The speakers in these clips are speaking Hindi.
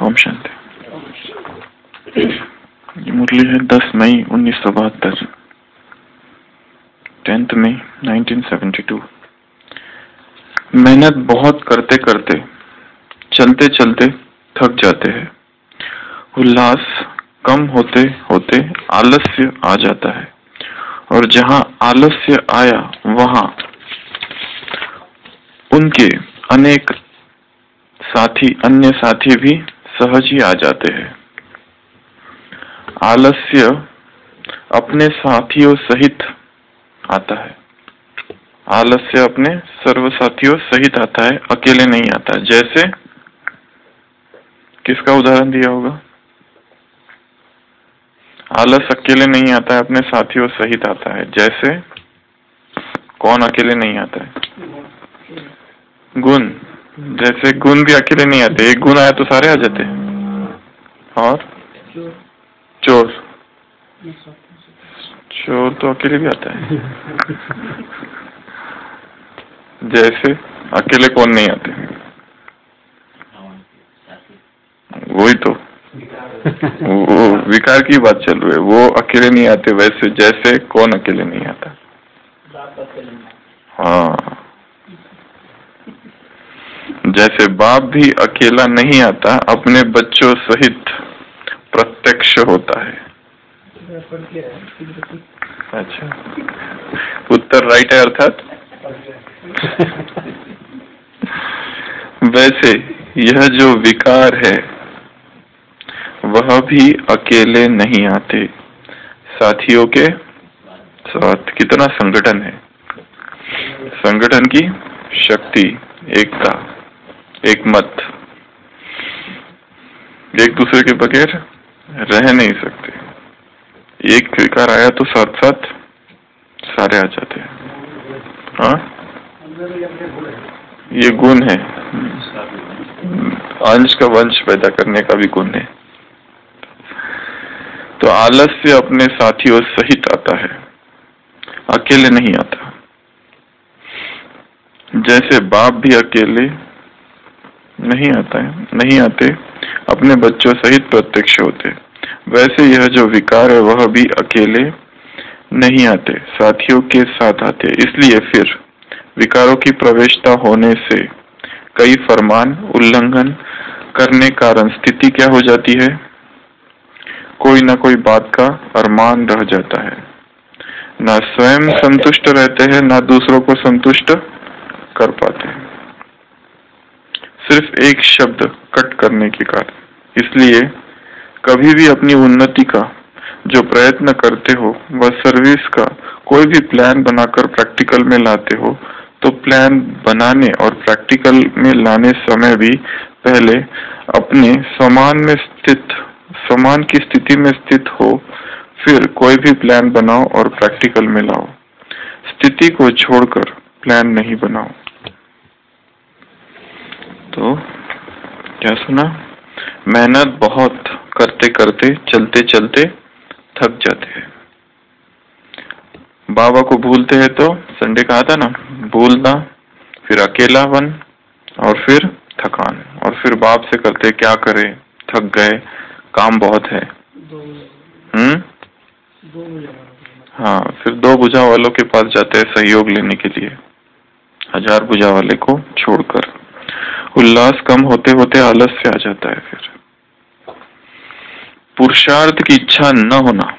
ओम शांति। ये मुरली है 10 मई 1972, 10 मई 1972। मेहनत बहुत करते करते चलते चलते थक जाते हैं। उल्लास कम होते होते आलस्य आ जाता है, और जहां आलस्य आया वहां उनके अनेक अन्य साथी भी सहज ही आ जाते हैं। आलस्य अपने साथियों सहित आता है। आलस्य अपने सर्व साथियों सहित आता है, अकेले नहीं आता। जैसे किसका उदाहरण दिया होगा? आलस अकेले नहीं आता है, अपने साथियों सहित आता है। जैसे कौन अकेले नहीं आता है? गुण। जैसे गुण भी अकेले नहीं आते, एक गुण आया तो सारे आ जाते हैं। और चोर, चोर तो अकेले भी आता है। जैसे अकेले कौन नहीं आते? वही तो वो विकार की बात चल रही है, वो अकेले नहीं आते। वैसे जैसे कौन अकेले नहीं आता? हाँ, जैसे बाप भी अकेला नहीं आता, अपने बच्चों सहित प्रत्यक्ष होता है। अच्छा, उत्तर राइट है अर्थात। वैसे यह जो विकार है वह भी अकेले नहीं आते, साथियों के साथ। कितना संगठन है, संगठन की शक्ति, एकता, एक मत। एक दूसरे के बगैर रह नहीं सकते। एक विकार आया तो साथ साथ सारे आ जाते हैं। हाँ, ये गुण है, अंश का वंश पैदा करने का भी गुण है। तो आलस्य अपने साथियों सहित आता है, अकेले नहीं आता। जैसे बाप भी अकेले नहीं आता है, नहीं आते, अपने बच्चों सहित प्रत्यक्ष होते, वैसे यह जो विकार है वह भी अकेले नहीं आते, साथियों के साथ आते। इसलिए फिर विकारों की प्रवेशता होने से कई फरमान उल्लंघन करने कारण स्थिति क्या हो जाती है? कोई ना कोई बात का अरमान रह जाता है। ना स्वयं संतुष्ट रहते हैं, ना दूसरों को संतुष्ट कर पाते हैं, सिर्फ एक शब्द कट करने के कारण। इसलिए कभी भी अपनी उन्नति का जो प्रयत्न करते हो वह सर्विस का कोई भी प्लान बनाकर प्रैक्टिकल में लाते हो, तो प्लान बनाने और प्रैक्टिकल में लाने समय भी पहले अपने समान की स्थिति में स्थित हो, फिर कोई भी प्लान बनाओ और प्रैक्टिकल में लाओ। स्थिति को छोड़कर प्लान नहीं बनाओ। तो क्या सुना? मेहनत बहुत करते करते चलते चलते थक जाते हैं। बाबा को भूलते हैं तो संडे कहा था ना, भूलना, फिर अकेलापन, और फिर थकान, और फिर बाप से करते क्या करें, थक गए, काम बहुत है। हाँ, फिर 2 भुजा वालों के पास जाते हैं सहयोग लेने के लिए, 1000 भुजा वाले को छोड़कर। उल्लास कम होते होते आलस्य आ जाता है। फिर पुरुषार्थ की इच्छा न होना,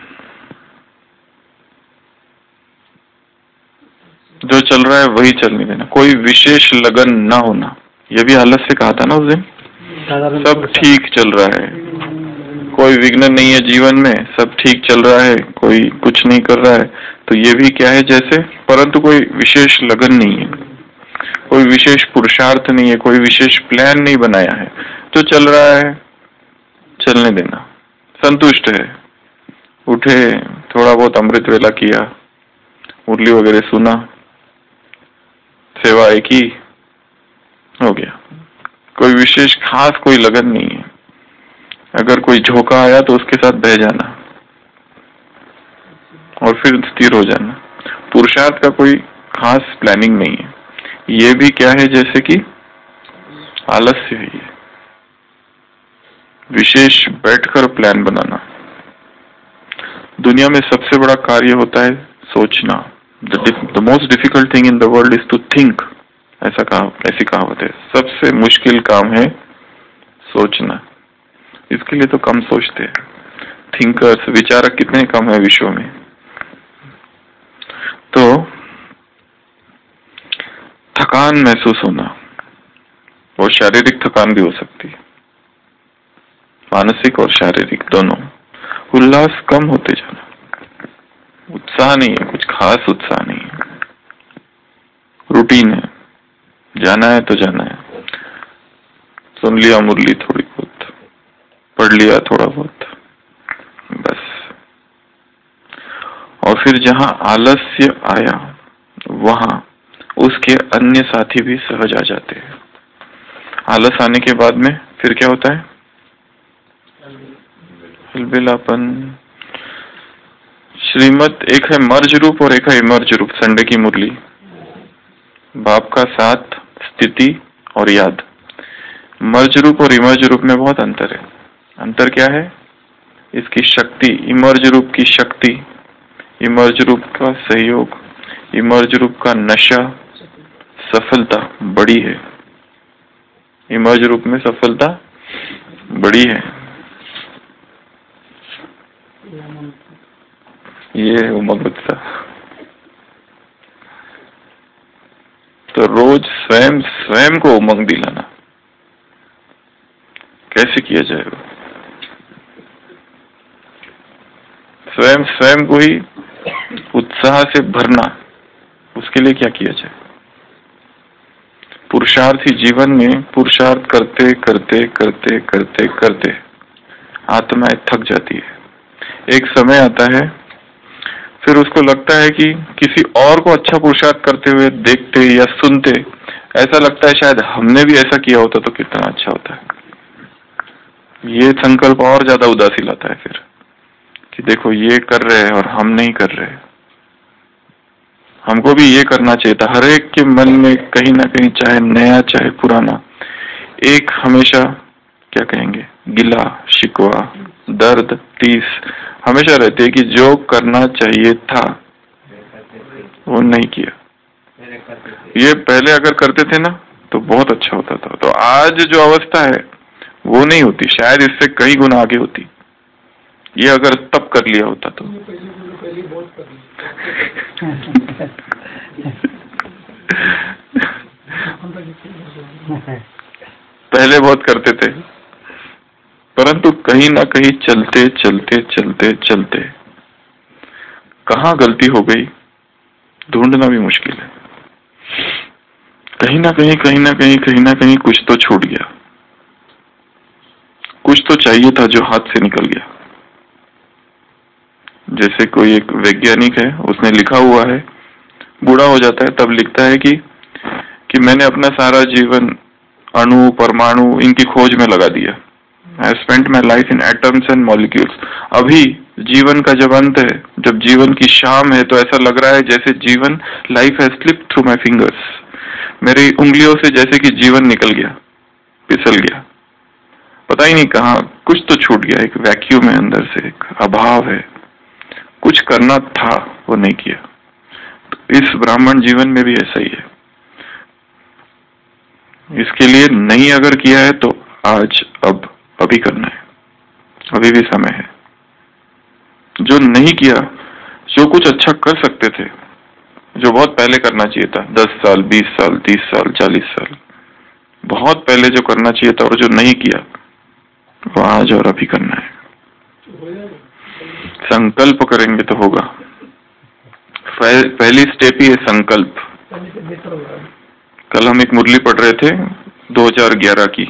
जो चल रहा है वही चलने देना, कोई विशेष लगन न होना, यह भी आलस्य कहा था ना उस दिन। सब ठीक चल रहा है, कोई विघ्न नहीं है जीवन में, सब ठीक चल रहा है, कोई कुछ नहीं कर रहा है, तो ये भी क्या है जैसे, परंतु कोई विशेष लगन नहीं है, कोई विशेष पुरुषार्थ नहीं है, कोई विशेष प्लान नहीं बनाया है, तो चल रहा है, चलने देना, संतुष्ट है। उठे, थोड़ा बहुत अमृत वेला किया, मुरली वगैरह सुना, सेवाएं की, हो गया। कोई विशेष खास कोई लगन नहीं है। अगर कोई झोंका आया तो उसके साथ बह जाना और फिर स्थिर हो जाना। पुरुषार्थ का कोई खास प्लानिंग नहीं है। ये भी क्या है जैसे कि आलस्य है। विशेष बैठकर प्लान बनाना। दुनिया में सबसे बड़ा कार्य होता है सोचना। The most difficult thing in the world is to think. ऐसी कहावत है, सबसे मुश्किल काम है सोचना। इसके लिए तो कम सोचते हैं। थिंकर्स, विचारक कितने कम है विश्व में। तो थकान महसूस होना, और शारीरिक थकान भी हो सकती है, मानसिक और शारीरिक दोनों। उल्लास कम होते जाना, उत्साह नहीं है, कुछ खास उत्साह नहीं है, रूटीन है, जाना है तो जाना है, सुन लिया मुरली थोड़ी बहुत, पढ़ लिया थोड़ा बहुत, बस। और फिर जहां आलस्य आया वहां उसके अन्य साथी भी सहज आ जाते हैं। आलस आने के बाद में फिर क्या होता है? हिलबिलापन। श्रीमत एक है मर्ज रूप और एक है इमर्ज रूप। संडे की मुरली, बाप का साथ, स्थिति और याद। मर्ज रूप और इमर्ज रूप में बहुत अंतर है। अंतर क्या है? इसकी शक्ति, इमर्ज रूप की शक्ति, इमर्ज रूप का सहयोग, इमर्ज रूप का नशा, सफलता बड़ी है। इमर्ज रूप में सफलता बड़ी है। ये उमंग उत्साह। तो रोज स्वयं को उमंग दिलाना कैसे किया जाएगा? स्वयं को ही उत्साह से भरना, उसके लिए क्या किया जाए? पुरुषार्थी जीवन में पुरुषार्थ करते करते करते करते करते आत्माएं थक जाती है। एक समय आता है फिर उसको लगता है कि किसी और को अच्छा पुरुषार्थ करते हुए देखते या सुनते ऐसा लगता है शायद हमने भी ऐसा किया होता तो कितना अच्छा होता है। ये संकल्प और ज्यादा उदासी लाता है फिर कि देखो ये कर रहे हैं और हम नहीं कर रहे। हमको भी ये करना चाहिए था। हर एक के मन में कहीं ना कहीं, चाहे नया चाहे पुराना, एक हमेशा क्या कहेंगे, गिला शिकवा, दर्द, टीस हमेशा रहते हैं कि जो करना चाहिए था वो नहीं किया। ये पहले अगर करते थे ना तो बहुत अच्छा होता था। तो आज जो अवस्था है वो नहीं होती, शायद इससे कई गुना आगे होती। ये अगर तब कर लिया होता तो पहले बहुत करते थे, परंतु कहीं ना कहीं चलते चलते चलते चलते कहाँ गलती हो गई ढूंढना भी मुश्किल है। कहीं ना कहीं कुछ तो छूट गया, कुछ तो चाहिए था जो हाथ से निकल गया। जैसे कोई एक वैज्ञानिक है, उसने लिखा हुआ है, बूढ़ा हो जाता है तब लिखता है कि मैंने अपना सारा जीवन अणु परमाणु इनकी खोज में लगा दिया। I spent my life in atoms and molecules। अभी जीवन का जब अंत है, जब जीवन की शाम है, तो ऐसा लग रहा है जैसे जीवन, life has slipped through my fingers. मेरी उंगलियों से जैसे कि जीवन निकल गया, फिसल गया, पता ही नहीं कहाँ, कुछ तो छूट गया। एक वैक्यूम है अंदर से, एक अभाव है, कुछ करना था वो नहीं किया। तो इस ब्राह्मण जीवन में भी ऐसा ही है। इसके लिए नहीं अगर किया है तो आज अभी करना है, अभी भी समय है। जो नहीं किया, जो कुछ अच्छा कर सकते थे, जो बहुत पहले करना चाहिए था, 10 साल 20 साल 30 साल 40 साल बहुत पहले जो करना चाहिए था और जो नहीं किया, वो आज और अभी करना है। संकल्प करेंगे तो होगा। पहली स्टेप ही है संकल्प। कल हम एक मुरली पढ़ रहे थे 2011 की,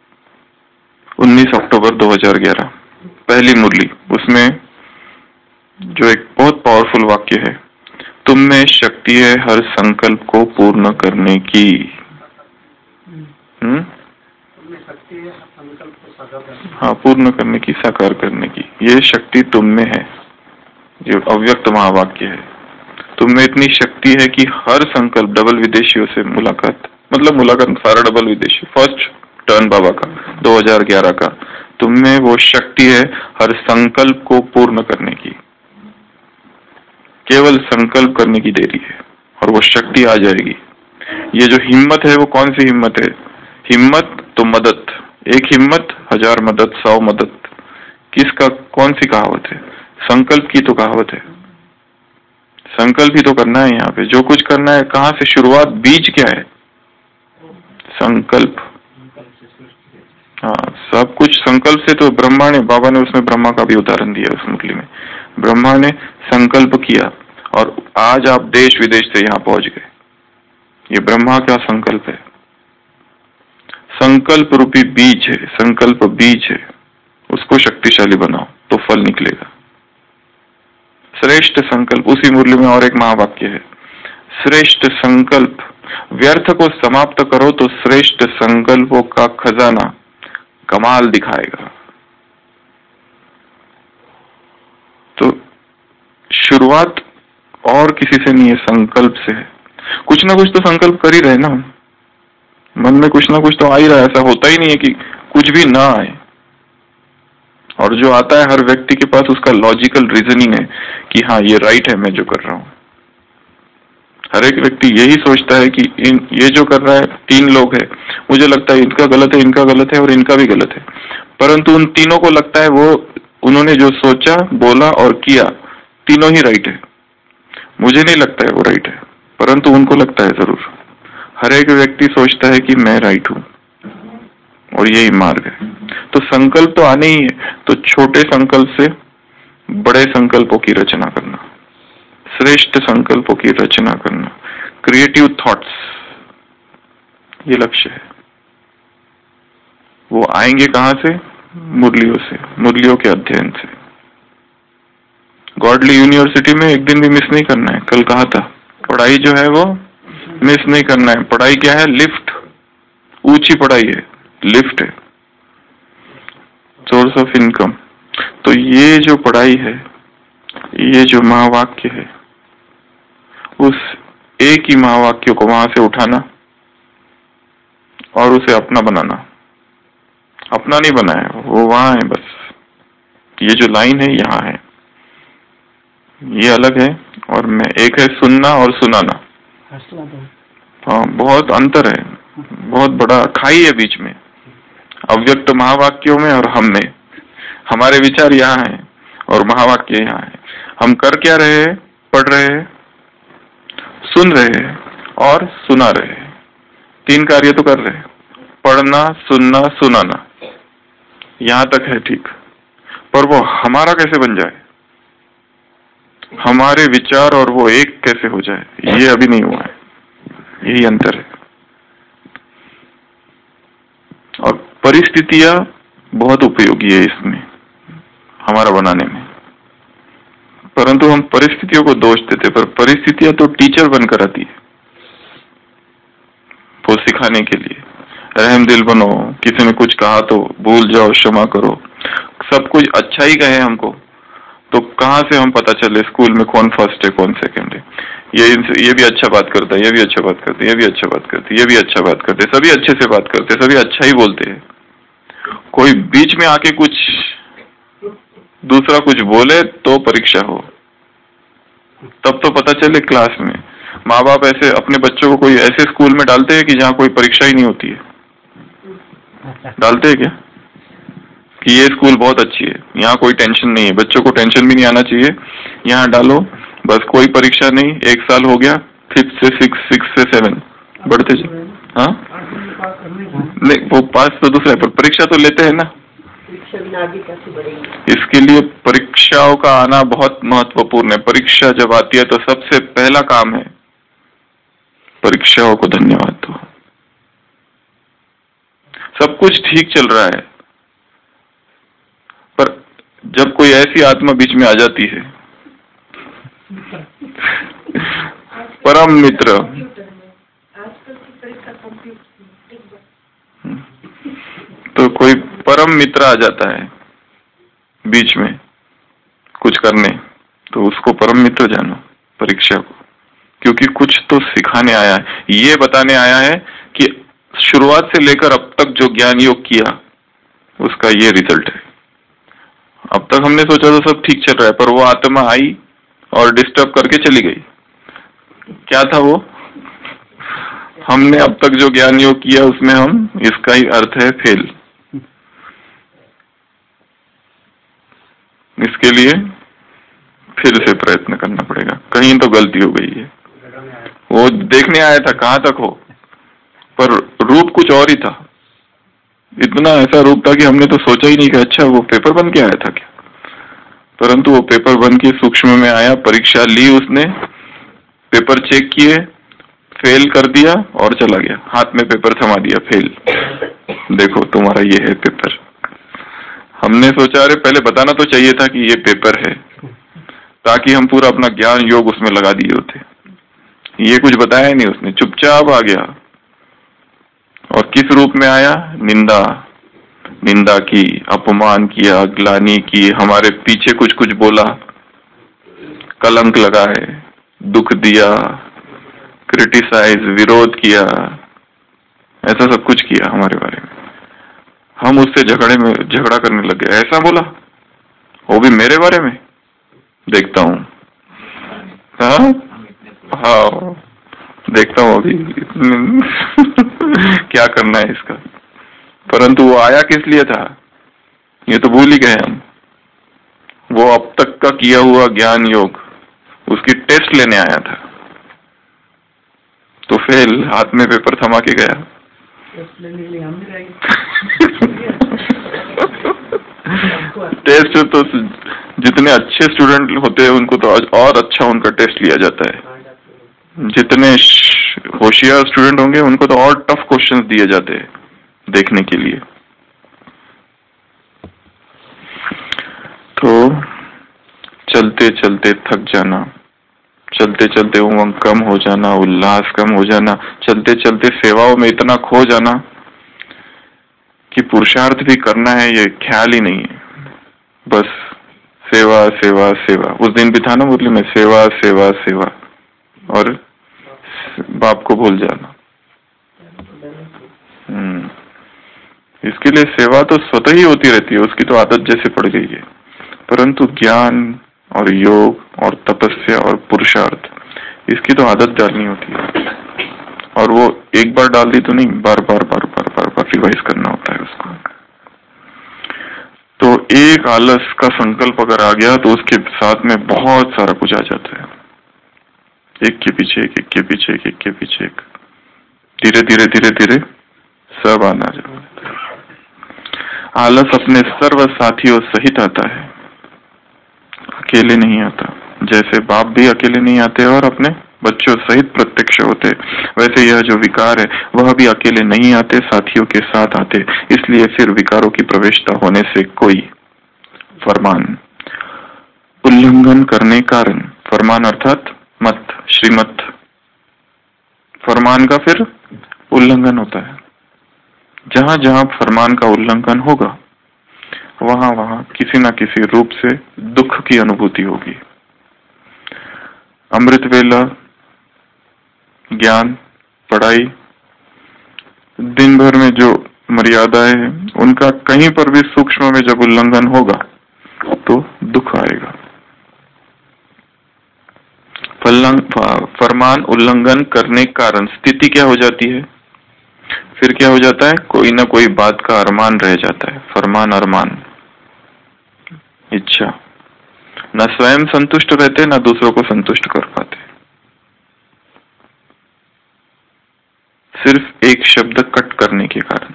19 अक्टूबर 2011, पहली मुरली। उसमें जो एक बहुत पावरफुल वाक्य है, तुम में शक्ति है हर संकल्प को पूर्ण करने की। हाँ, पूर्ण करने की, साकार करने की, ये शक्ति तुम में है। जो अव्यक्त महावाक्य है, तुम में इतनी शक्ति है कि हर संकल्प, डबल विदेशियों से मुलाकात, मतलब मुलाकात सारा डबल विदेशी, फर्स्ट टर्न बाबा का 2011 का, तुम में वो शक्ति है हर संकल्प को पूर्ण करने की। केवल संकल्प करने की देरी है और वो शक्ति आ जाएगी। ये जो हिम्मत है वो कौन सी हिम्मत है? हिम्मत तो मदद, एक हिम्मत 1000 मदद, 100 मदद। किसका, कौन सी कहावत है? संकल्प की तो कहावत है। संकल्प ही तो करना है यहाँ पे, जो कुछ करना है। कहाँ से शुरुआत, बीज क्या है? संकल्प। हाँ, सब कुछ संकल्प से। तो ब्रह्मा ने, बाबा ने उसमें ब्रह्मा का भी उदाहरण दिया उस मुरली में। ब्रह्मा ने संकल्प किया और आज आप देश विदेश से यहाँ पहुंच गए। ये ब्रह्मा का संकल्प है। संकल्प रूपी बीज है, संकल्प बीज है, उसको शक्तिशाली बनाओ तो फल निकलेगा। श्रेष्ठ संकल्प, उसी मुरली में और एक महावाक्य है, श्रेष्ठ संकल्प। व्यर्थ को समाप्त करो तो श्रेष्ठ संकल्पों का खजाना कमाल दिखाएगा। तो शुरुआत और किसी से नहीं है, संकल्प से है। कुछ ना कुछ तो संकल्प कर ही रहे ना, मन में कुछ ना कुछ तो आ ही रहा है। ऐसा होता ही नहीं है कि कुछ भी ना आए। और जो आता है हर व्यक्ति के पास उसका लॉजिकल रीजनिंग है कि हाँ ये राइट है मैं जो कर रहा हूं। हर एक व्यक्ति यही सोचता है कि ये जो कर रहा है, 3 लोग है, मुझे लगता है इनका गलत है, इनका गलत है और इनका भी गलत है। परंतु उन तीनों को लगता है वो, उन्होंने जो सोचा, बोला और किया, तीनों ही राइट है। मुझे नहीं लगता है वो राइट है, परंतु उनको लगता है जरूर। हर एक व्यक्ति सोचता है कि मैं राइट हूं और यही मार्ग है। तो संकल्प तो आने ही है। तो छोटे संकल्प से बड़े संकल्पों की रचना करना, श्रेष्ठ संकल्पों की रचना करना, क्रिएटिव थॉट्स, ये लक्ष्य है। वो आएंगे कहां से? मुरलियों से, मुरलियों के अध्ययन से। गॉडली यूनिवर्सिटी में एक दिन भी मिस नहीं करना है। कल कहा था, पढ़ाई जो है वो मिस नहीं करना है। पढ़ाई क्या है? लिफ्ट, ऊंची पढ़ाई है, लिफ्ट है, सोर्स ऑफ इनकम। तो ये जो पढ़ाई है, ये जो महावाक्य है, उस एक ही महावाक्य को वहां से उठाना और उसे अपना बनाना। अपना नहीं बनाया, वो वहां है बस। ये जो लाइन है यहाँ है, ये अलग है और मैं, एक है सुनना और सुनाना। हाँ, बहुत अंतर है, बहुत बड़ा खाई है बीच में, अव्यक्त महावाक्यों में और हम में। हमारे विचार यहाँ है और महावाक्य यहाँ है। हम कर क्या रहे हैं? पढ़ रहे हैं, सुन रहे हैं और सुना रहे हैं। 3 कार्य तो कर रहे हैं, पढ़ना, सुनना, सुनाना। यहां तक है ठीक, पर वो हमारा कैसे बन जाए, हमारे विचार और वो एक कैसे हो जाए, ये अभी नहीं हुआ है। यही अंतर है। और परिस्थितियां बहुत उपयोगी है इसमें, हमारा बनाने में। परंतु हम परिस्थितियों को दोष देते, पर परिस्थितियां तो टीचर बनकर आती है वो सिखाने के लिए। रहम दिल बनो, किसी ने कुछ कहा तो भूल जाओ, क्षमा करो। सब कुछ अच्छा ही कहे हमको तो कहाँ से हम पता चले स्कूल में कौन फर्स्ट है कौन सेकंड है। ये भी अच्छा बात करता है, ये भी अच्छा बात करते, ये भी अच्छा बात करते, ये भी अच्छा बात करते, सभी अच्छे से बात करते, सभी अच्छा ही बोलते हैं। कोई बीच में आके कुछ दूसरा कुछ बोले तो परीक्षा हो, तब तो पता चले क्लास में। माँ बाप ऐसे अपने बच्चों को कोई ऐसे स्कूल में डालते हैं कि जहाँ कोई परीक्षा ही नहीं होती है? डालते हैं क्या कि ये स्कूल बहुत अच्छी है, यहाँ कोई टेंशन नहीं है, बच्चों को टेंशन भी नहीं आना चाहिए, यहाँ डालो बस, कोई परीक्षा नहीं, 1 साल हो गया, 5th से 6, 6 से 7 बढ़ते जाए। हाँ नहीं, वो पास तो दूसरा है, पर परीक्षा तो लेते हैं ना। इसके लिए परीक्षाओं का आना बहुत महत्वपूर्ण है। परीक्षा जब आती है तो सबसे पहला काम है परीक्षाओं को धन्यवाद दो। सब कुछ ठीक चल रहा है, पर जब कोई ऐसी आत्मा बीच में आ जाती है, परम मित्र, तो कोई परम मित्र आ जाता है बीच में कुछ करने, तो उसको परम मित्र जानो परीक्षा को, क्योंकि कुछ तो सिखाने आया है, ये बताने आया है कि शुरुआत से लेकर अब तक जो ज्ञान योग किया उसका ये रिजल्ट है। अब तक हमने सोचा था सब ठीक चल रहा है, पर वो आत्मा आई और डिस्टर्ब करके चली गई। क्या था वो? हमने अब तक जो ज्ञान योग किया उसमें हम, इसका ही अर्थ है फेल। इसके लिए फिर से प्रयत्न करना पड़ेगा, कहीं तो गलती हो गई है। वो देखने आया था कहां तक हो, पर रूप कुछ और ही था। इतना ऐसा रूप था कि हमने तो सोचा ही नहीं कि अच्छा वो पेपर बन के आया था क्या। परंतु वो पेपर बन के सूक्ष्म में आया, परीक्षा ली उसने, पेपर चेक किए, फेल कर दिया और चला गया, हाथ में पेपर थमा दिया, फेल, देखो तुम्हारा ये है पेपर। हमने सोचा अरे पहले बताना तो चाहिए था कि ये पेपर है, ताकि हम पूरा अपना ज्ञान योग उसमें लगा दिए होते। ये कुछ बताया ही नहीं उसने, चुपचाप आ गया। और किस रूप में आया? निंदा, निंदा की, अपमान किया, ग्लानि की, हमारे पीछे कुछ कुछ बोला, कलंक लगाए, दुख दिया, क्रिटिसाइज, विरोध किया, ऐसा सब कुछ किया हमारे बारे में। हम उससे झगड़ा करने लग गए। ऐसा बोला, वो भी मेरे बारे में, देखता हूँ। हाँ देखता हूँ अभी क्या करना है इसका। परंतु वो आया किस लिए था ये तो भूल ही गए हम। वो अब तक का किया हुआ ज्ञान योग, उसकी टेस्ट लेने आया था, तो फेल, हाथ में पेपर थमा के गया। टेस्ट तो जितने अच्छे स्टूडेंट होते हैं उनको तो और अच्छा उनका टेस्ट लिया जाता है। जितने होशियार स्टूडेंट होंगे उनको तो और टफ क्वेश्चंस दिए जाते हैं देखने के लिए। तो चलते चलते थक जाना, चलते चलते उमंग कम हो जाना, उल्लास कम हो जाना, चलते चलते सेवाओं में इतना खो जाना कि पुरुषार्थ भी करना है ये ख्याल ही नहीं है, बस सेवा सेवा सेवा। उस दिन भी था ना मुरली में, सेवा सेवा सेवा, और बाप को भूल जाना। इसके लिए सेवा तो स्वतः ही होती रहती है, उसकी तो आदत जैसे पड़ गई है। परंतु ज्ञान और योग और तपस्या और पुरुषार्थ, इसकी तो आदत डालनी होती है। और वो एक बार डाल दी तो नहीं, बार बार बार बार बार बार रिवाइज करना होता है उसको। तो एक आलस का संकल्प अगर आ गया तो उसके साथ में बहुत सारा कुछ आ जाता है, एक के पीछे एक, एक के पीछे एक, एक के पीछे एक, धीरे धीरे धीरे धीरे सब आना जाता है। आलस अपने सर्व साथियों सहित आता है, अकेले नहीं आता। जैसे बाप भी अकेले नहीं आते और अपने बच्चों सहित प्रत्यक्ष होते, वैसे यह जो विकार है वह भी अकेले नहीं आते, साथियों के साथ आते। इसलिए फिर विकारों की प्रवेशता होने से कोई फरमान उल्लंघन करने कारण, फरमान अर्थात मत, श्रीमत, फरमान का फिर उल्लंघन होता है। जहां जहां फरमान का उल्लंघन होगा वहां वहां किसी न किसी रूप से दुख की अनुभूति होगी। अमृत वेला, ज्ञान, पढ़ाई, दिन भर में जो मर्यादाएं हैं उनका कहीं पर भी सूक्ष्म में जब उल्लंघन होगा तो दुख आएगा। फरमान उल्लंघन करने के कारण स्थिति क्या हो जाती है? फिर क्या हो जाता है? कोई ना कोई बात का अरमान रह जाता है। फरमान अरमान, इच्छा, न स्वयं संतुष्ट रहते न दूसरों को संतुष्ट कर पाते। सिर्फ एक शब्द कट करने के कारण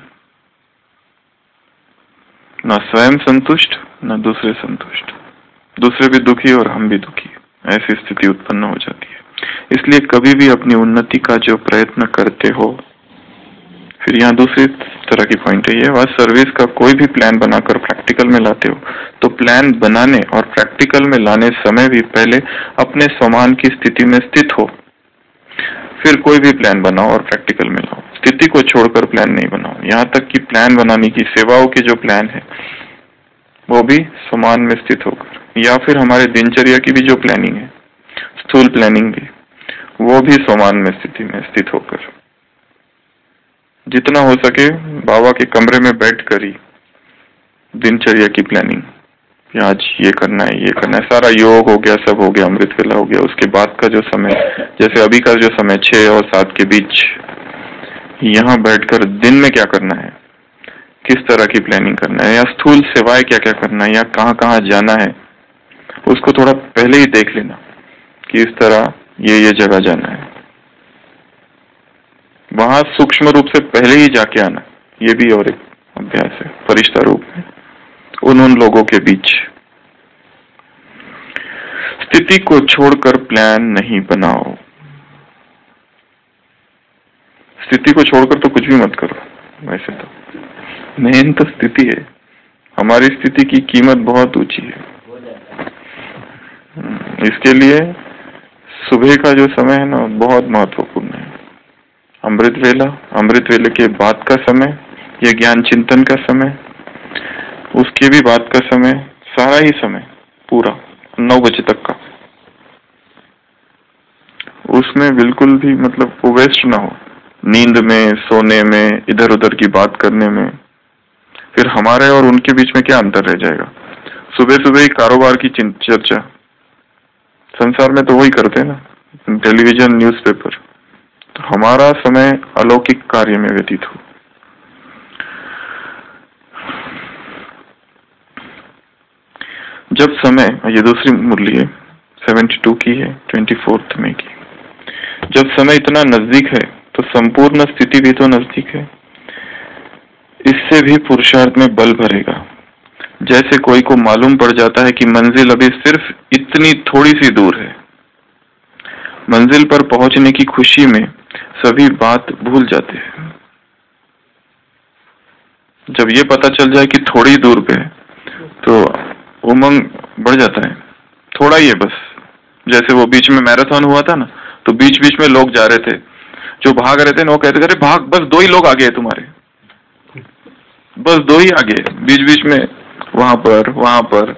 न स्वयं संतुष्ट न दूसरे संतुष्ट, दूसरे भी दुखी और हम भी दुखी, ऐसी स्थिति उत्पन्न हो जाती है। इसलिए कभी भी अपनी उन्नति का जो प्रयत्न करते हो, फिर यहाँ दूसरी तरह की पॉइंट है ये, वह सर्विस का कोई भी प्लान बनाकर प्रैक्टिकल में लाते हो तो प्लान बनाने और प्रैक्टिकल में लाने समय भी पहले अपने स्वमान की स्थिति में स्थित हो, फिर कोई भी प्लान बनाओ और प्रैक्टिकल में लाओ। स्थिति को छोड़कर प्लान नहीं बनाओ। यहाँ तक कि प्लान बनाने की, सेवाओं के जो प्लान है वो भी स्वमान में स्थित होकर, या फिर हमारे दिनचर्या की भी जो प्लानिंग है, स्थूल प्लानिंग भी, वो भी स्वमान में स्थिति में स्थित होकर, जितना हो सके बाबा के कमरे में बैठ कर ही दिनचर्या की प्लानिंग कि आज ये करना है, ये करना है, सारा योग हो गया, सब हो गया, अमृत वेला हो गया। उसके बाद का जो समय, जैसे अभी का जो समय 6 और 7 के बीच, यहाँ बैठकर दिन में क्या करना है, किस तरह की प्लानिंग करना है, या स्थूल सेवाएं क्या क्या करना है, या कहाँ कहाँ जाना है, उसको थोड़ा पहले ही देख लेना कि इस तरह ये जगह जाना है। वहां सूक्ष्म रूप से पहले ही जाके आना, ये भी और एक अभ्यास है फरिश्ता रूप में उन लोगों के बीच। स्थिति को छोड़कर प्लान नहीं बनाओ। स्थिति को छोड़कर तो कुछ भी मत करो। वैसे तो मेन तो स्थिति है, हमारी स्थिति की कीमत बहुत ऊंची है। इसके लिए सुबह का जो समय है ना, बहुत महत्वपूर्ण है। अमृत वेले के बाद का समय, यह ज्ञान चिंतन का समय, उसके भी बाद का समय, सारा ही समय पूरा 9 बजे तक का, उसमें बिल्कुल भी मतलब वो वेस्ट ना हो, नींद में, सोने में, इधर उधर की बात करने में। फिर हमारे और उनके बीच में क्या अंतर रह जाएगा? सुबह सुबह ही कारोबार की चर्चा, संसार में तो वही करते हैं ना, टेलीविजन, न्यूज़पेपर। तो हमारा समय अलौकिक कार्य में व्यतीत हो। जब समय, ये दूसरी मुरली है 72 की है, 24 मई की। जब समय इतना नजदीक है तो संपूर्ण स्थिति भी तो नजदीक है। इससे भी पुरुषार्थ में बल भरेगा। जैसे कोई को मालूम पड़ जाता है कि मंजिल अभी सिर्फ इतनी थोड़ी सी दूर है। मंजिल पर पहुंचने की खुशी में सभी बात भूल जाते हैं। जब ये पता चल जाए कि थोड़ी दूर पे तो उमंग बढ़ जाता है। थोड़ा ही है बस। जैसे वो बीच में मैराथन हुआ था ना, तो बीच बीच में लोग जा रहे थे, जो भाग रहे थे ना, वो कहते थे भाग, बस 2 ही लोग आगे हैं तुम्हारे, बस 2 ही आगे। बीच बीच में वहां पर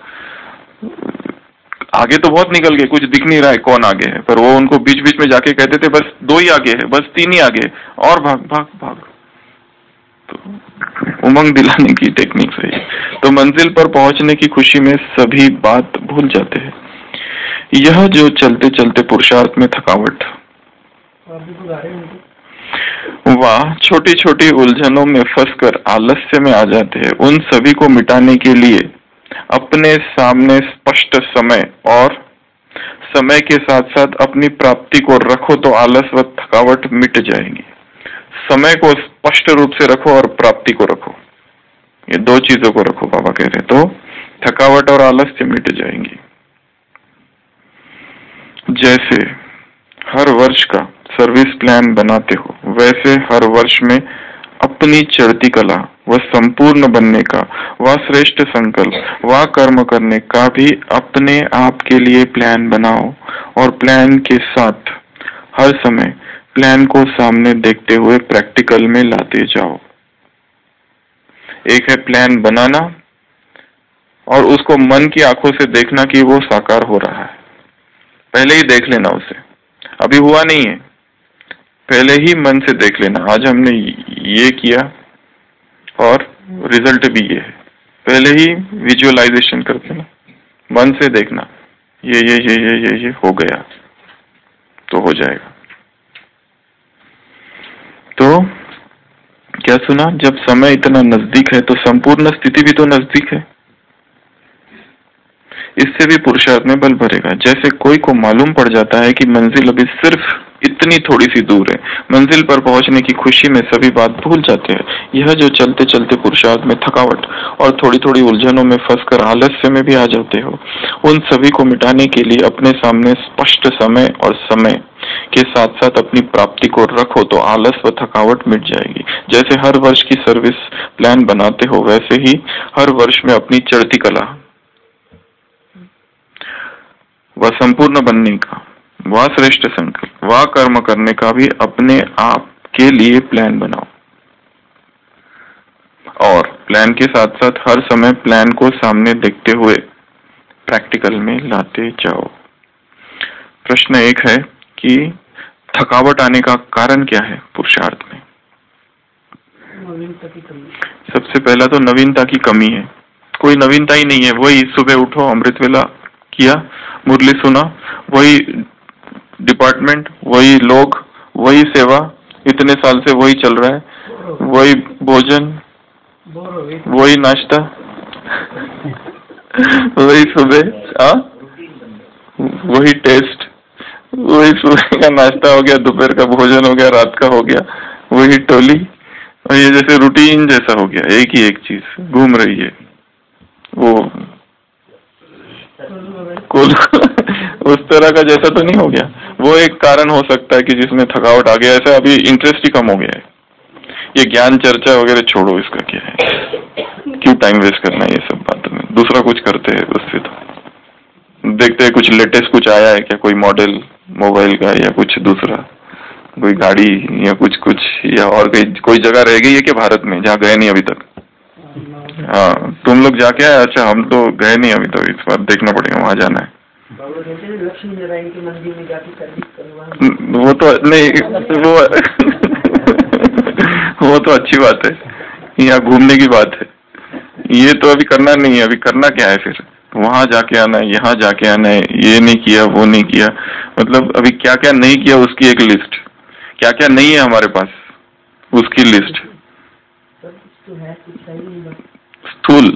आगे तो बहुत निकल गए, कुछ दिख नहीं रहा है कौन आगे है, पर वो उनको बीच बीच में जाके कहते थे बस 2 ही आगे है, बस 3 ही आगे, और भाग भाग भाग। तो उमंग दिलाने की टेक्निक है। तो मंजिल पर पहुंचने की खुशी में सभी बात भूल जाते हैं। यह जो चलते चलते पुरुषार्थ में थकावट, वह छोटी छोटी उलझनों में फंसकर आलस्य में आ जाते हैं, उन सभी को मिटाने के लिए अपने सामने स्पष्ट समय और समय के साथ साथ अपनी प्राप्ति को रखो तो आलस व थकावट मिट जाएंगी। समय को स्पष्ट रूप से रखो और प्राप्ति को रखो, ये 2 चीजों को रखो बाबा कह रहे, तो थकावट और आलस्य मिट जाएंगी। जैसे हर वर्ष का सर्विस प्लान बनाते हो, वैसे हर वर्ष में अपनी चढ़ती कला व संपूर्ण बनने का, व श्रेष्ठ संकल्प व कर्म करने का भी अपने आप के लिए प्लान बनाओ, और प्लान के साथ हर समय प्लान को सामने देखते हुए प्रैक्टिकल में लाते जाओ। एक है प्लान बनाना, और उसको मन की आंखों से देखना कि वो साकार हो रहा है। पहले ही देख लेना उसे, अभी हुआ नहीं है, पहले ही मन से देख लेना, आज हमने ये किया और रिजल्ट भी ये है। पहले ही विजुअलाइजेशन कर देना, मन से देखना, ये हो गया तो हो जाएगा। तो क्या सुना? जब समय इतना नजदीक है तो संपूर्ण स्थिति भी तो नजदीक है। इससे भी पुरुषार्थ में बल भरेगा। जैसे कोई को मालूम पड़ जाता है कि मंजिल अभी सिर्फ इतनी थोड़ी सी दूर है, मंजिल पर पहुंचने की खुशी में सभी बात भूल जाते हैं। यह जो चलते चलते पुरुषार्थ में थकावट और थोड़ी थोड़ी उलझनों में फंसकर आलस्य में भी आ जाते हो, उन सभी को मिटाने के लिए अपने सामने स्पष्ट समय और समय के साथ साथ अपनी प्राप्ति को रखो तो आलस व थकावट मिट जाएगी। जैसे हर वर्ष की सर्विस प्लान बनाते हो, वैसे ही हर वर्ष में अपनी चढ़ती कला वह संपूर्ण बनने का, वह श्रेष्ठ संकल्प, वह कर्म करने का भी अपने आप के लिए प्लान बनाओ, और प्लान के साथ साथ हर समय प्लान को सामने देखते हुए प्रैक्टिकल में लाते जाओ। प्रश्न 1 है कि थकावट आने का कारण क्या है पुरुषार्थ में? सबसे पहला तो नवीनता की कमी है। कोई नवीनता ही नहीं है। वही सुबह उठो, अमृत वेला किया, मुरली सुना, वही डिपार्टमेंट, वही लोग, वही सेवा, इतने साल से वही चल रहा है, वही भोजन, वही नाश्ता, वही सुबह, वही टेस्ट, वही सुबह का नाश्ता हो गया, दोपहर का भोजन हो गया, रात का हो गया, वही टोली, और ये जैसे रूटीन जैसा हो गया, एक ही एक चीज घूम रही है। वो उस तरह का जैसा तो नहीं हो गया। वो एक कारण हो सकता है कि जिसमें थकावट आ गया, ऐसा अभी इंटरेस्ट ही कम हो गया है। ये ज्ञान चर्चा वगैरह छोड़ो, इसका क्या है, क्यों टाइम वेस्ट करना है ये सब बातों में, दूसरा कुछ करते हैं उससे। तो देखते हैं कुछ लेटेस्ट कुछ आया है क्या, कोई मॉडल मोबाइल का, या कुछ दूसरा, कोई गाड़ी, या कुछ या और कोई जगह रह गई है कि भारत में जहाँ गए नहीं अभी तक। हाँ, तुम लोग जाके आए? अच्छा, हम तो गए नहीं अभी तक, इस बार देखना पड़ेगा, वहाँ जाना है। लक्ष्मी नारायण के मंदिर में जाके सर्विस करवा, वो तो नहीं, वो तो अच्छी बात है, यहाँ घूमने की बात है। ये तो अभी करना नहीं है। अभी करना क्या है फिर? वहां जाके आना है, यहाँ जाके आना है, ये नहीं किया, वो नहीं किया, मतलब अभी क्या क्या नहीं किया उसकी एक लिस्ट, क्या क्या नहीं है हमारे पास उसकी लिस्ट, स्थूल,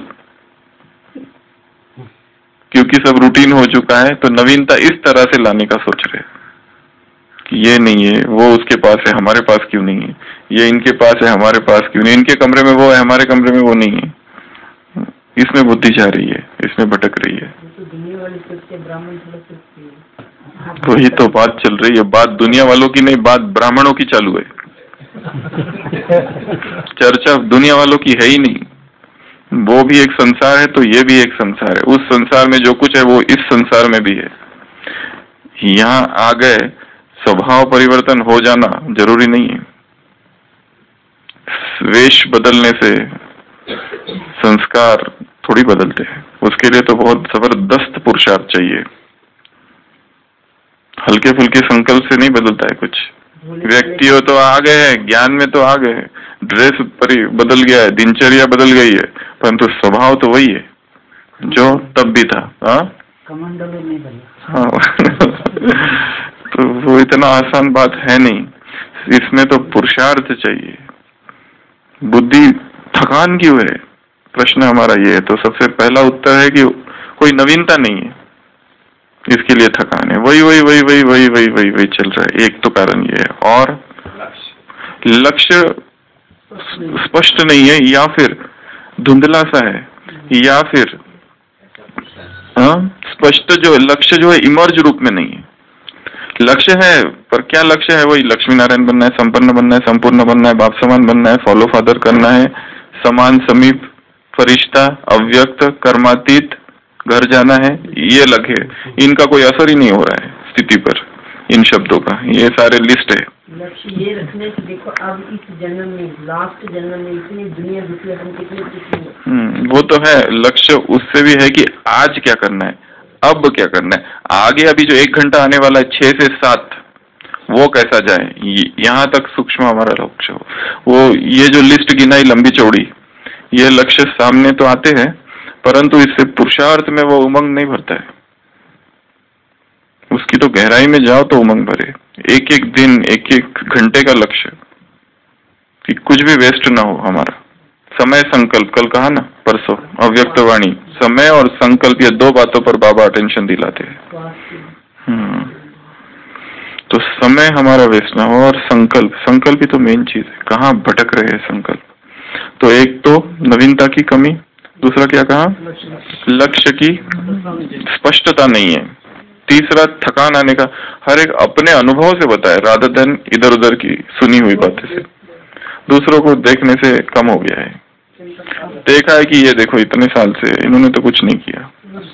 क्योंकि सब रूटीन हो चुका है। तो नवीनता इस तरह से लाने का सोच रहे कि ये नहीं है, वो उसके पास है, हमारे पास क्यों नहीं है, ये इनके पास है, हमारे पास क्यों नहीं, इनके कमरे में वो है, हमारे कमरे में वो नहीं है। इसमें बुद्धि जा रही है, इसमें भटक रही है। वही तो बात चल रही है, बात दुनिया वालों की नहीं, बात ब्राह्मणों की चालू है। चर्चा दुनिया वालों की है ही नहीं। वो भी एक संसार है तो ये भी एक संसार है। उस संसार में जो कुछ है वो इस संसार में भी है। यहाँ आ गए, स्वभाव परिवर्तन हो जाना जरूरी नहीं है। वेश बदलने से संस्कार थोड़ी बदलते हैं, उसके लिए तो बहुत जबरदस्त पुरुषार्थ चाहिए। हल्के फुल्के संकल्प से नहीं बदलता है कुछ। व्यक्ति हो तो आ गए हैं, ज्ञान में तो आ गए, ड्रेस बदल गया है, दिनचर्या बदल गई है, परंतु स्वभाव तो वही है जो तब भी था। हाँ तो वो इतना आसान बात है नहीं, इसमें तो पुरुषार्थ चाहिए। बुद्धि थकान क्यों है, प्रश्न हमारा ये है। तो सबसे पहला उत्तर है कि कोई नवीनता नहीं है, इसके लिए थकान है। वही वही वही वही वही वही वही वही चल रहा है। एक तो कारण ये है, और लक्ष्य स्पष्ट नहीं है, या फिर धुंधला सा है, या फिर स्पष्ट जो लक्ष्य जो है इमर्ज रूप में नहीं है। लक्ष्य है पर क्या लक्ष्य है? वही लक्ष्मी नारायण बनना है, संपन्न बनना है, संपूर्ण बनना है, बाप समान बनना है, फॉलो फादर करना है, समान समीप, फरिश्ता, अव्यक्त, कर्मातीत, घर जाना है, ये लगे। इनका कोई असर ही नहीं हो रहा है स्थिति पर, इन शब्दों का। ये सारे लिस्ट है। लक्ष्य ये रखने से देखो अब इस जन्म में, लास्ट जन्म में इतनी दुनिया दुखी, हम कितने वो तो है। लक्ष्य उससे भी है कि आज क्या करना है, अब क्या करना है, आगे अभी जो 1 घंटा आने वाला है 6 से 7, वो कैसा जाए, यहाँ तक सूक्ष्म हमारा लक्ष्य हो। वो ये जो लिस्ट गिनाई लंबी चौड़ी, ये लक्ष्य सामने तो आते हैं, परंतु इससे पुरुषार्थ में वो उमंग नहीं भरता है। उसकी तो गहराई में जाओ तो उमंग भरे। एक एक दिन, एक एक घंटे का लक्ष्य, कि कुछ भी वेस्ट ना हो हमारा। समय संकल्प, कल कहा ना, परसों अव्यक्त वाणी, समय और संकल्प, ये 2 बातों पर बाबा अटेंशन दिलाते हैं। तो समय हमारा वेस्ट ना हो, और संकल्प ही तो मेन चीज है। कहाँ भटक रहे हैं संकल्प? तो एक तो नवीनता की कमी, दूसरा क्या कहा, लक्ष्य की स्पष्टता नहीं है, तीसरा थकान आने का। हर एक अपने अनुभव से बताए, रादर देन इधर उधर की सुनी हुई बातें से। दूसरों को देखने से कम हो गया है। देखा है कि ये देखो इतने साल से इन्होंने तो कुछ नहीं किया।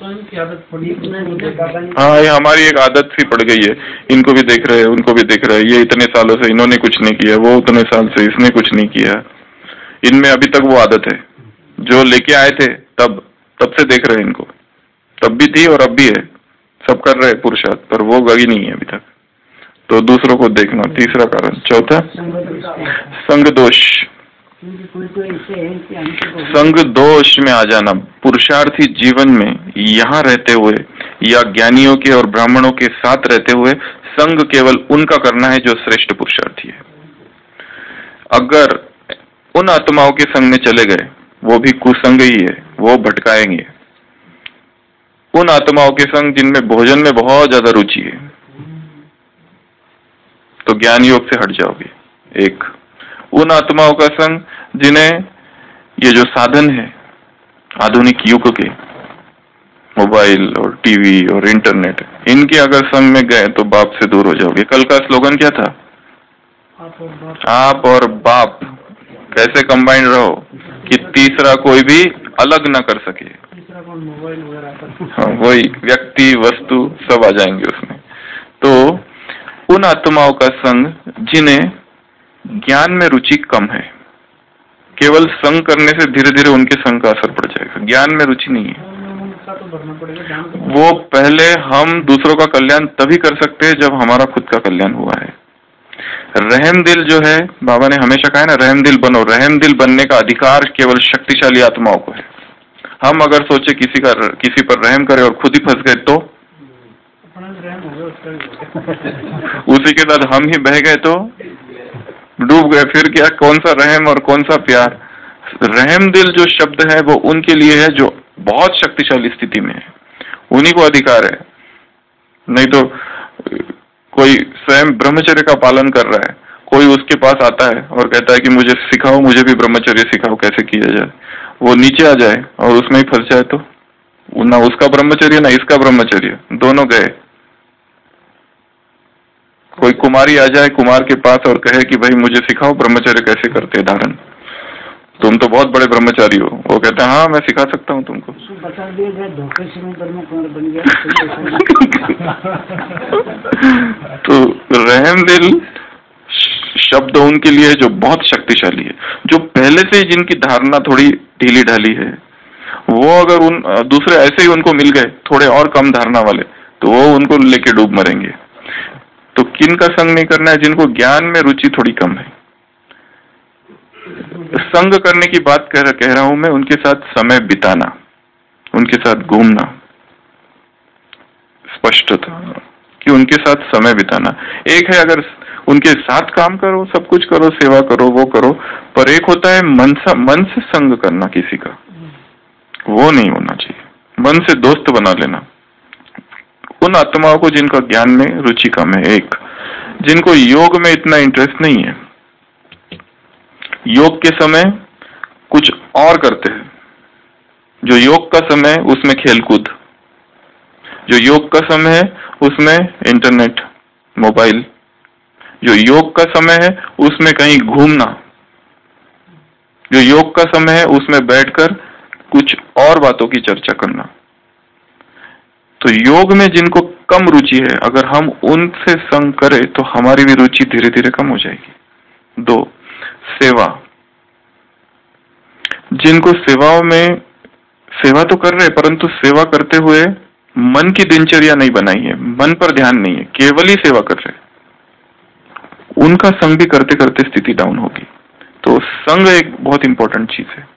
हाँ, ये हमारी एक आदत सी पड़ गई है। इनको भी देख रहे हैं, उनको भी देख रहे हैं, ये इतने सालों से इन्होंने कुछ नहीं किया, वो उतने साल से इसने कुछ नहीं किया। इनमें अभी तक वो आदत है जो लेके आए थे, तब से देख रहे हैं इनको। तब भी थी और अब भी है, सब कर रहे पुरुषार्थ, पर वो गई नहीं है अभी तक। तो दूसरों को देखना, तीसरा कारण। चौथा, संग दोष। संग दोष में आ जाना, पुरुषार्थी जीवन में यहाँ रहते हुए या ज्ञानियों के और ब्राह्मणों के साथ रहते हुए संग केवल उनका करना है जो श्रेष्ठ पुरुषार्थी है। अगर उन आत्माओं के संग में चले गए, वो भी कुसंग ही है, वो भटकाएंगे। उन आत्माओं के संग जिनमें भोजन में बहुत ज्यादा रुचि है, तो ज्ञान योग से हट जाओगे। एक उन आत्माओं का संग जिन्हें ये जो साधन है आधुनिक युग के, मोबाइल और टीवी और इंटरनेट, इनके अगर संग में गए तो बाप से दूर हो जाओगे। कल का स्लोगन क्या था? आप और बाप कैसे कंबाइंड रहो कि तीसरा कोई भी अलग ना कर सके। हाँ, वही व्यक्ति वस्तु सब आ जाएंगे उसमें। तो उन आत्माओं का संग जिन्हें ज्ञान में रुचि कम है, केवल संग करने से धीरे धीरे उनके संग का असर पड़ जाएगा। ज्ञान में रुचि नहीं है, वो पहले हम दूसरों का कल्याण तभी कर सकते हैं जब हमारा खुद का कल्याण हुआ है। रहम दिल जो है, बाबा ने हमेशा कहा है ना, रहम दिल बनो। रहम दिल बनने का अधिकार केवल शक्तिशाली आत्माओं को है। हम अगर सोचे किसी पर रहम करे और खुद ही फंस गए तो उसी के साथ हम ही बह गए तो डूब गए। फिर क्या, कौन सा रहम और कौन सा प्यार? रहम दिल जो शब्द है वो उनके लिए है जो बहुत शक्तिशाली स्थिति में है, उन्हीं को अधिकार है। नहीं तो कोई स्वयं ब्रह्मचर्य का पालन कर रहा है, कोई उसके पास आता है और कहता है कि मुझे सिखाओ, मुझे भी ब्रह्मचर्य सिखाओ कैसे किया जाए, वो नीचे आ जाए और उसमें ही फंस जाए तो ना उसका ब्रह्मचर्य ना इसका ब्रह्मचर्य, दोनों गए। कोई कुमारी आ जाए कुमार के पास और कहे कि भाई मुझे सिखाओ ब्रह्मचर्य कैसे करते धारण, तुम तो बहुत बड़े ब्रह्मचारी हो। वो कहते हैं हाँ मैं सिखा सकता हूँ तुमको। तो रहम दिल शब्द उनके लिए जो बहुत शक्तिशाली है, जो पहले से जिनकी धारणा थोड़ी ढीली ढाली है, वो अगर उन दूसरे ऐसे ही उनको मिल गए थोड़े और कम धारणा वाले, तो वो उनको लेके डूब मरेंगे। तो किन का संग नहीं करना है? जिनको ज्ञान में रुचि थोड़ी कम है। संग करने की बात कह रहा हूं मैं, उनके साथ समय बिताना, उनके साथ घूमना, स्पष्ट था कि उनके साथ समय बिताना। एक है अगर उनके साथ काम करो, सब कुछ करो, सेवा करो, वो करो, पर एक होता है मन से संग करना किसी का, वो नहीं होना चाहिए। मन से दोस्त बना लेना उन आत्माओं को जिनका ज्ञान में रुचि कम है। एक जिनको योग में इतना इंटरेस्ट नहीं है, योग के समय कुछ और करते हैं। जो योग का समय है उसमें खेलकूद, जो योग का समय है उसमें इंटरनेट, मोबाइल, जो योग का समय है उसमें कहीं घूमना, जो योग का समय है उसमें बैठकर कुछ और बातों की चर्चा करना। तो योग में जिनको कम रुचि है, अगर हम उनसे संग करें तो हमारी भी रुचि धीरे धीरे कम हो जाएगी। दो, सेवा। जिनको सेवाओं में सेवा तो कर रहे परंतु सेवा करते हुए मन की दिनचर्या नहीं बनाई है, मन पर ध्यान नहीं है, केवल ही सेवा कर रहे, उनका संग भी करते करते स्थिति डाउन होगी। तो संग एक बहुत इंपॉर्टेंट चीज है।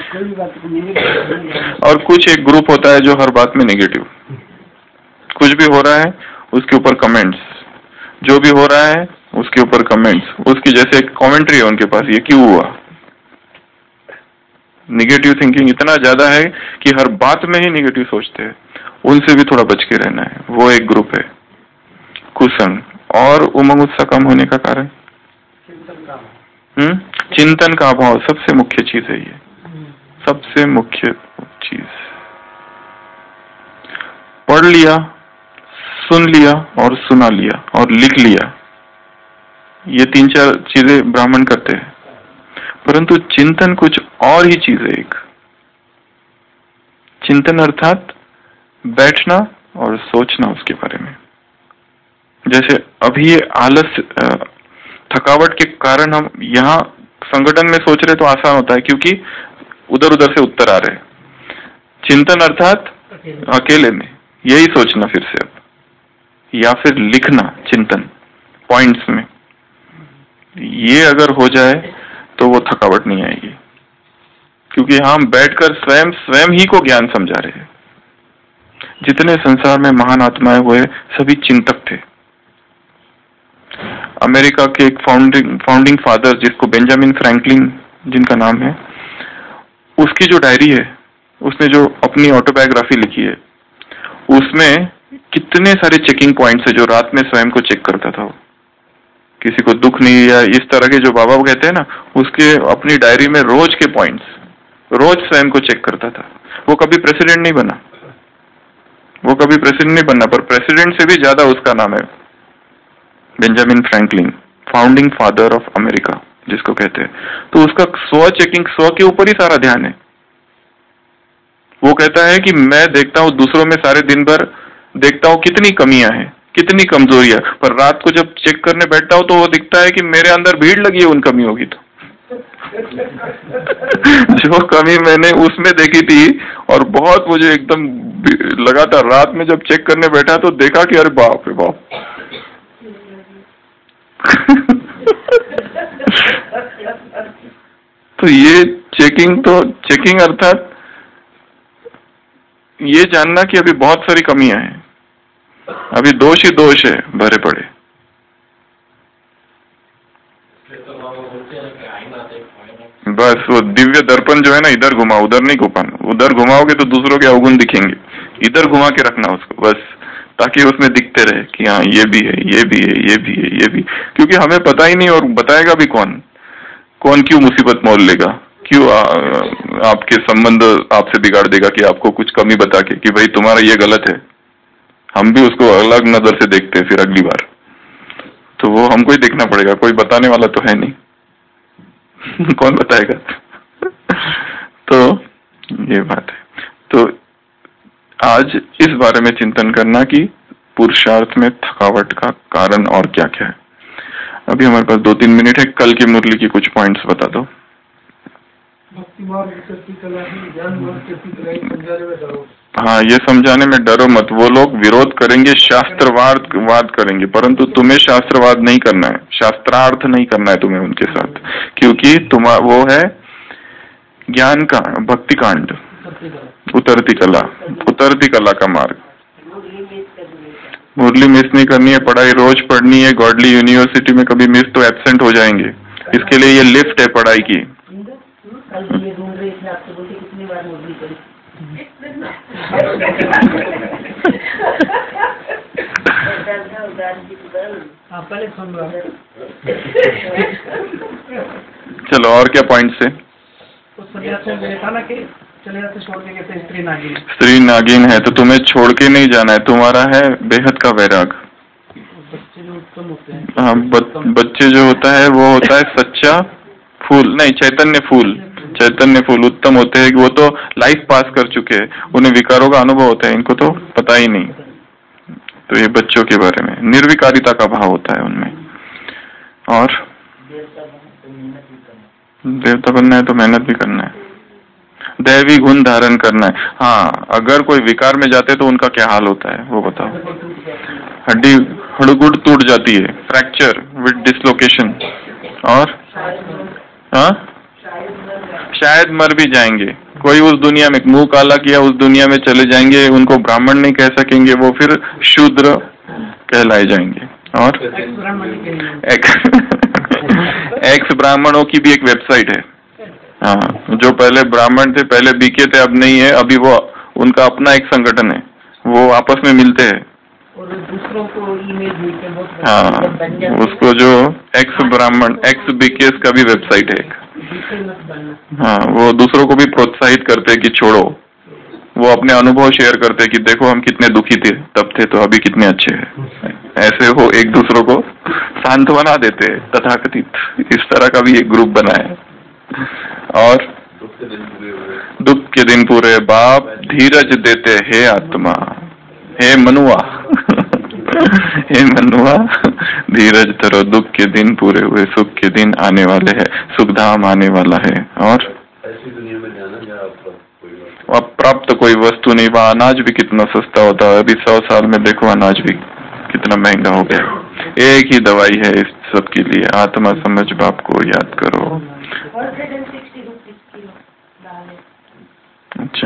और कुछ एक ग्रुप होता है जो हर बात में नेगेटिव, कुछ भी हो रहा है उसके ऊपर कमेंट्स, जो भी हो रहा है उसके ऊपर कमेंट्स, उसकी जैसे एक कमेंट्री है उनके पास, ये क्यों हुआ। निगेटिव थिंकिंग इतना ज्यादा है कि हर बात में ही निगेटिव सोचते हैं, उनसे भी थोड़ा बच के रहना है। वो एक ग्रुप है कुसंग। और उमंग उत्साह कम होने का कारण चिंतन का अभाव सबसे मुख्य चीज है। ये सबसे मुख्य चीज, पढ़ लिया, सुन लिया और सुना लिया और लिख लिया, ये 3-4 चीजें ब्राह्मण करते हैं, परंतु चिंतन कुछ और ही चीज है। एक चिंतन अर्थात बैठना और सोचना उसके बारे में। जैसे अभी ये आलस थकावट के कारण हम यहाँ संगठन में सोच रहे तो आसान होता है क्योंकि उधर उधर से उत्तर आ रहे। चिंतन अर्थात अकेले में यही सोचना फिर से, अब या फिर लिखना चिंतन पॉइंट्स में, ये अगर हो जाए तो वो थकावट नहीं आएगी, क्योंकि हम बैठकर स्वयं ही को ज्ञान समझा रहे हैं। जितने संसार में महान आत्माएं हुए सभी चिंतक थे। अमेरिका के एक फाउंडिंग फादर जिसको बेंजामिन फ्रैंकलिन जिनका नाम है, उसकी जो डायरी है, उसने जो अपनी ऑटोबायोग्राफी लिखी है, उसमें कितने सारे चेकिंग पॉइंट्स है जो रात में स्वयं को चेक करता था। किसी को दुख नहीं, या इस तरह के जो बाबा कहते हैं ना, उसके अपनी डायरी में रोज के पॉइंट्स, रोज स्वयं को चेक करता था। वो कभी प्रेसिडेंट नहीं बना, वो कभी प्रेसिडेंट नहीं बनना, पर प्रेसिडेंट से भी ज्यादा उसका नाम है Benjamin Franklin, founding father of America जिसको कहते हैं। तो उसका स्व चेकिंग, स्व के ऊपर ही सारा ध्यान है। वो कहता है कि मैं देखता हूं दूसरों में सारे दिन भर, देखता हूं कितनी कमियां हैं, कितनी कमजोरियां, पर रात को जब चेक करने बैठता हूं तो वो दिखता है कि मेरे अंदर भीड़ लगी है उन कमियों की। तो जो कमी मैंने उसमें देखी थी और बहुत मुझे एकदम लगातार रात में जब चेक करने बैठा तो देखा कि अरे बाप रे बाप। तो ये चेकिंग अर्थात ये जानना कि अभी बहुत सारी कमियां हैं, अभी दोष ही दोष है भरे पड़े। बस वो दिव्य दर्पण जो है ना, इधर घुमाओ उधर नहीं घुमाना, उधर घुमाओगे तो दूसरों के अवगुण दिखेंगे, इधर घुमा के रखना उसको बस, ताकि उसमें दिखते रहे कि हाँ ये भी है, ये भी है, ये भी है, ये भी। क्योंकि हमें पता ही नहीं, और बताएगा भी कौन क्यों मुसीबत मोल लेगा, क्यों आपके संबंध आपसे बिगाड़ देगा कि आपको कुछ कमी बता के कि भाई तुम्हारा ये गलत है। हम भी उसको अलग नजर से देखते हैं फिर अगली बार, तो वो हमको ही देखना पड़ेगा, कोई बताने वाला तो है नहीं। कौन बताएगा? तो ये बात है। तो आज इस बारे में चिंतन करना कि पुरुषार्थ में थकावट का कारण और क्या क्या है। अभी हमारे पास 2-3 मिनट है, कल की मुरली की कुछ पॉइंट्स बता दो। हाँ, ये समझाने में डरो मत। वो लोग विरोध करेंगे, शास्त्रवाद करेंगे, परंतु तुम्हें शास्त्रवाद नहीं करना है, शास्त्रार्थ नहीं करना है तुम्हें उनके साथ, क्योंकि वो है ज्ञान का भक्ति कांड, उतरती कला का मार्ग। मुरली मिस नहीं करनी है, पढ़ाई रोज पढ़नी है। गॉडली यूनिवर्सिटी में कभी मिस तो एब्सेंट हो जाएंगे, इसके लिए ये लिफ्ट है पढ़ाई की। चलो और क्या पॉइंट से? स्त्री नागिन है तो तुम्हें छोड़ के नहीं जाना है, तुम्हारा है बेहद का वैराग। हाँ, बच्चे जो होता है वो होता है सच्चा फूल, नहीं चैतन्य फूल उत्तम होते हैं कि वो तो लाइफ पास कर चुके हैं, उन्हें विकारों का अनुभव होता है, इनको तो पता ही नहीं। तो ये बच्चों के बारे में निर्विकारिता का भाव होता है उनमें। और देवता बनना है तो मेहनत भी करना है, दैवी गुण धारण करना है। हाँ, अगर कोई विकार में जाते तो उनका क्या हाल होता है वो बताओ। हड्डी हड़गुड़ टूट जाती है, फ्रैक्चर विद डिसलोकेशन, और हाँ शायद मर भी जाएंगे। कोई उस दुनिया में मुंह काला किया, उस दुनिया में चले जाएंगे, उनको ब्राह्मण नहीं कह सकेंगे, वो फिर शूद्र कहलाए जाएंगे। और एक्स ब्राह्मणों की भी एक वेबसाइट है। हाँ, जो पहले ब्राह्मण थे, पहले बीके थे, अब नहीं है, अभी वो उनका अपना एक संगठन है, वो आपस में मिलते हैं और दूसरों को ईमेल भेजते हैं। हाँ, उसको जो एक्स ब्राह्मण एक्स बीकेस का भी वेबसाइट है एक। हाँ, वो दूसरों को भी प्रोत्साहित करते हैं कि छोड़ो, वो अपने अनुभव शेयर करते हैं कि देखो हम कितने दुखी थे तब थे, तो अभी कितने अच्छे हैं। ऐसे वो एक दूसरों को सांत्वना देते हैं, तथाकथित इस तरह का भी एक ग्रुप बना है। और दुख के दिन पूरे बाप धीरज देते हे आत्मा, हे मनुआ हे मनुआ धीरज धरो, दुख के दिन पूरे हुए, सुख के दिन आने वाले हैं, सुखधाम आने वाला है। और ऐसी दुनिया में जाना प्राप्त कोई वस्तु नहीं। वहाँ अनाज भी कितना सस्ता होता है, अभी 100 साल में देखो अनाज भी कितना महंगा हो गया। एक ही दवाई है इस सब के लिए, आत्मा समझ बाप को याद करो। 160 रुपीज किलो दाल है। अच्छा।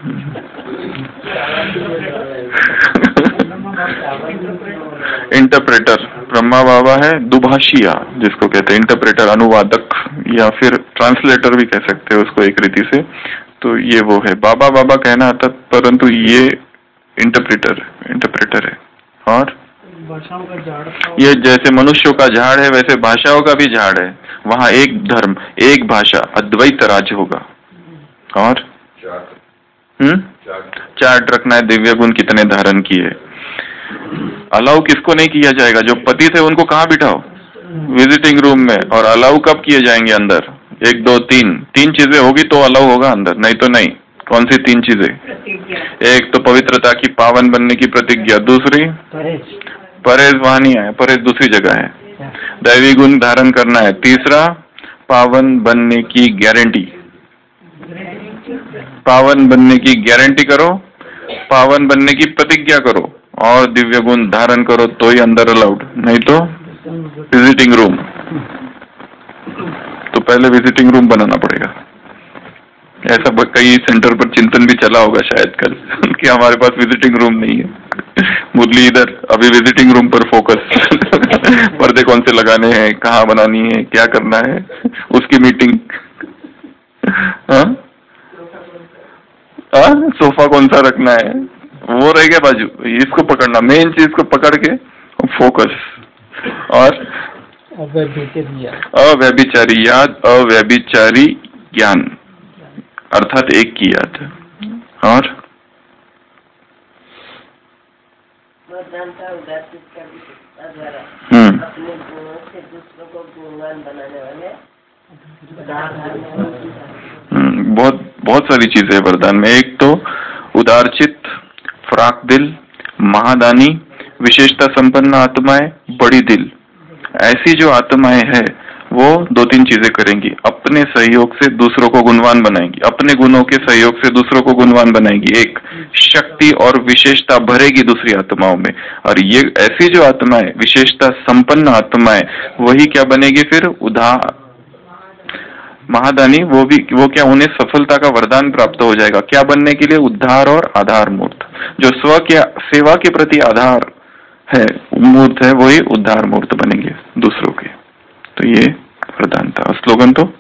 इंटरप्रेटर ब्रह्मा बाबा है, दुभाषिया जिसको कहते हैं, इंटरप्रेटर अनुवादक या फिर ट्रांसलेटर भी कह सकते हैं उसको एक रीति से। तो ये वो है, बाबा बाबा कहना आता, परंतु ये इंटरप्रेटर है। और भाषाओं का झाड़, ये जैसे मनुष्यों का झाड़ है वैसे भाषाओं का भी झाड़ है। वहाँ एक धर्म, एक भाषा, अद्वैत राज्य होगा। और चार्ट रखना है, दिव्य गुण कितने धारण किए। अलाउ किसको नहीं किया जाएगा? जो पति थे उनको कहाँ बिठाओ? विजिटिंग रूम में। और अलाउ कब किए जाएंगे अंदर? 1 2 3 चीजें होगी तो अलाउ होगा अंदर, नहीं तो नहीं। कौन सी 3 चीजें? एक तो पवित्रता की, पावन बनने की प्रतिज्ञा। दूसरी परहेज, वहां नहीं है, परहेज दूसरी जगह है। दैवी गुण धारण करना है। तीसरा पावन बनने की गारंटी, पावन बनने की गारंटी करो, पावन बनने की प्रतिज्ञा करो और दिव्य गुण धारण करो तो ही अंदर अलाउड, नहीं तो विजिटिंग रूम। तो पहले विजिटिंग रूम बनाना पड़ेगा। ऐसा कई सेंटर पर चिंतन भी चला होगा शायद कल कि हमारे पास विजिटिंग रूम नहीं है। मुरली इधर अभी विजिटिंग रूम पर फोकस पर्दे कौन से लगाने हैं, कहाँ बनानी है, क्या करना है, उसकी मीटिंग। सोफा कौन सा रखना है, वो रह गया बाजू। इसको पकड़ना, मेन चीज को पकड़ के फोकस। और अव्यभिचारी याद, अव्यभिचारी ज्ञान, अर्थात एक की याद। और अपने गुणों से दूसरों को गुणवान बनाने वाले बहुत सारी चीजें वरदान में। एक तो उदारचित, फ्राक दिल, महादानी, विशेषता संपन्न आत्माएं, बड़ी दिल। ऐसी जो आत्माएं हैं वो 2-3 चीजें करेंगी। अपने सहयोग से दूसरों को गुणवान बनाएंगी, अपने गुणों के सहयोग से दूसरों को गुणवान बनाएंगी। एक शक्ति और विशेषता भरेगी दूसरी आत्माओं में। और ये ऐसी जो आत्माएं, विशेषता संपन्न आत्माएं, वही क्या बनेगी फिर? उदार, महादानी। वो क्या, उन्हें सफलता का वरदान प्राप्त हो जाएगा। क्या बनने के लिए? उद्धार और आधार मूर्त। जो स्व के सेवा के प्रति आधार है, मूर्त है, वही उद्धार मूर्त बनेंगे दूसरों के। तो ये वरदान था। स्लोगन तो